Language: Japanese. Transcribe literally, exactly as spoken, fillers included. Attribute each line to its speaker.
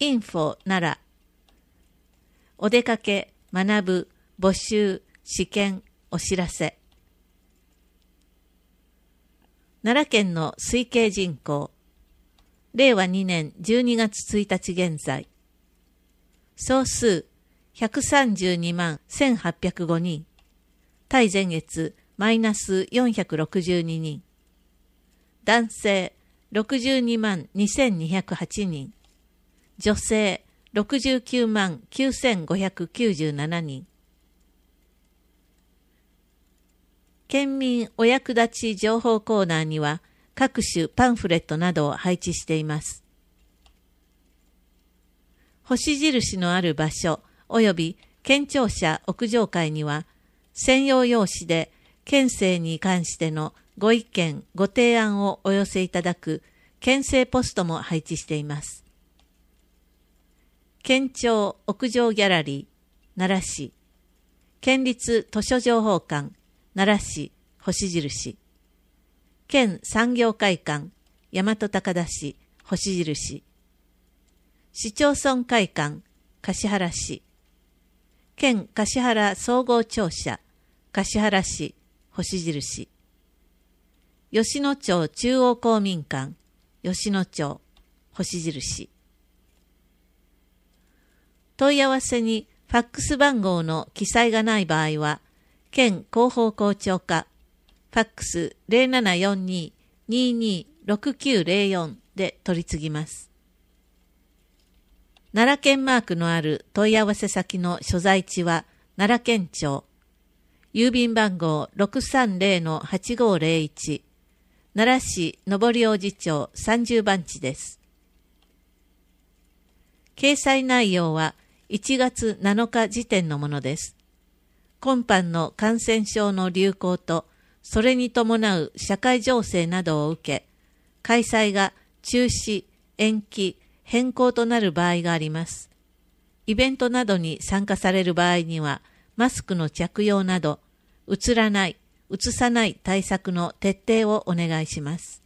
Speaker 1: インフォ奈良。お出かけ、学ぶ、募集、試験、お知らせ。奈良県の推計人口。れいわにねんじゅうにがつついたち現在。総数ひゃくさんじゅうにまんせんはっぴゃくごにん。対前月マイナスよんひゃくろくじゅうににん。男性ろくじゅうにまんにせんにひゃくはちにん。女性ろくじゅうきゅうまんきゅうせんごひゃくきゅうじゅうななにん。県民お役立ち情報コーナーには各種パンフレットなどを配置しています。星印のある場所及び県庁舎屋上階には専用用紙で県政に関してのご意見ご提案をお寄せいただく県政ポストも配置しています。県庁屋上ギャラリー奈良市、県立図書情報館奈良市星印、県産業会館大和高田市星印、市町村会館橿原市、県橿原総合庁舎橿原市星印、吉野町中央公民館吉野町星印。問い合わせにファックス番号の記載がない場合は、県広報校長課、ファックス ゼロななよんに にーにーろくきゅうゼロよん で取り次ぎます。奈良県マークのある問い合わせ先の所在地は奈良県庁、郵便番号 ろくさんゼロのはちごゼロいち、奈良市上大路町さんじゅうばんちです。掲載内容はいちがつなのか時点のものです。今般の感染症の流行と、それに伴う社会情勢などを受け、開催が中止、延期、変更となる場合があります。イベントなどに参加される場合には、マスクの着用など、うつらない、うつさない対策の徹底をお願いします。